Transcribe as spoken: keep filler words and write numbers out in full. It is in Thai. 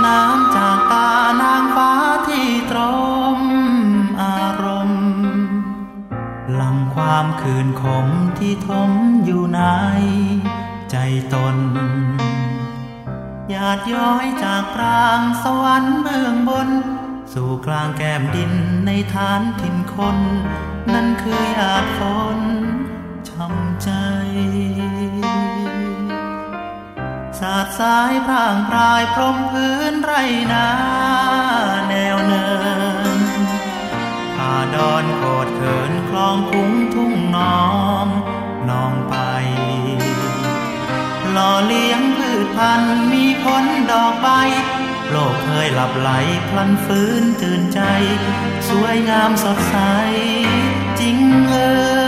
น้ำจากตานางฟ้าที่ตรมอารมณ์ลำความคืนขมที่ทมอยู่ในใจตนหยาดย้อยจากกลางสวรรค์เบื้องบนสู่กลางแก้มดินในฐานถิ่นคนนั่นคือหยาดฝนช้ำใจสาดสายพร่างพรายพรมพื้นไรนาแนวเนินผ่าดอนโคดเขินคลองคุ้งทุ่งน้องนองไปหล่อเลี้ยงพืชพันธุ์มีผลดอกใบโลกเคยหลับไหลพลันฟื้นตื่นใจสวยงามสดใสจริงเอ่ย